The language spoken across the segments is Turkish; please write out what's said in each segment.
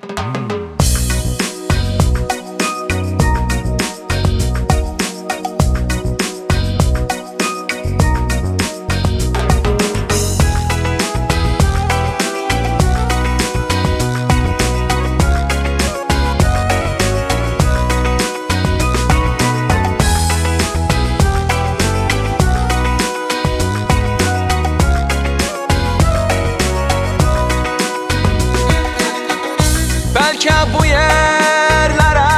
Belki bu yerlere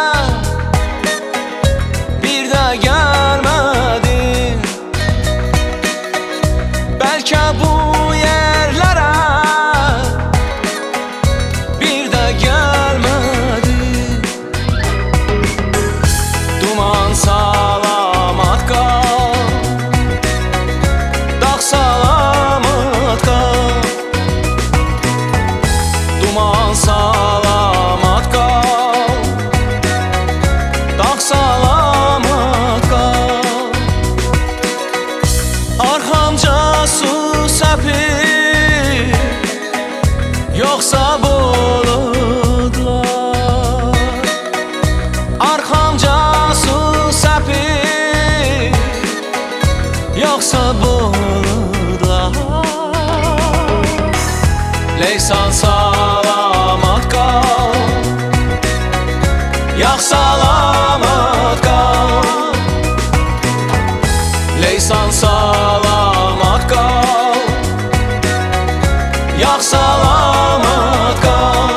bir de gelmedin. Belki bu yerlere bir de gelmedin. Duman salamat kal, dağ salamat kal. Duman salamat kal, dağ salamat kal. Arxamca su səpir, yoxsa buludlar. Arxamca su səpir, yoxsa buludlar. Leysan salamat kal, yağ salamat kal. Leysan salamat kal, yağ salamat kal.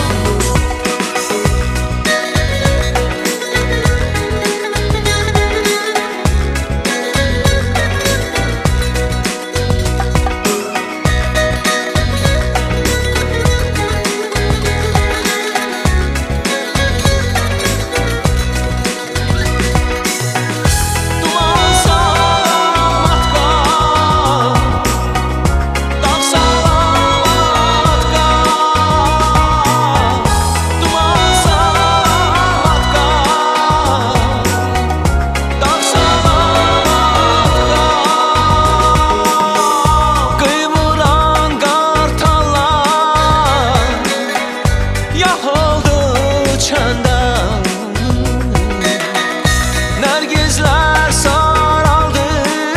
Nergizler saraldı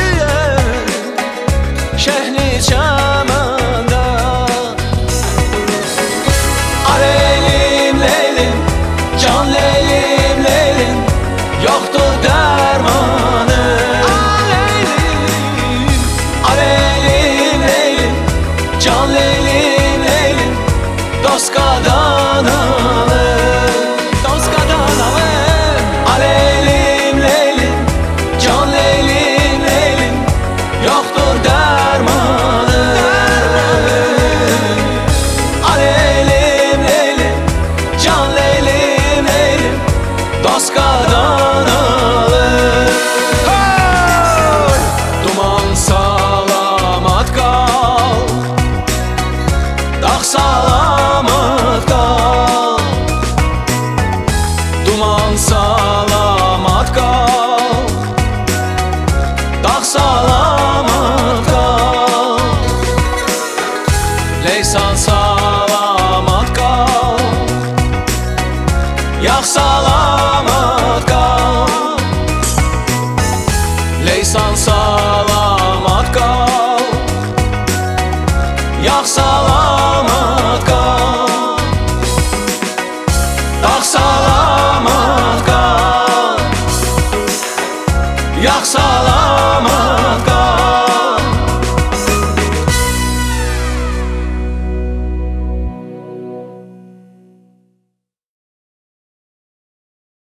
şehri çəməndə. Leylim, leylim, can leylim, leylim, yoxdur dərmanı. Leylim, leylim, can leylim, leylim, dost qadanı.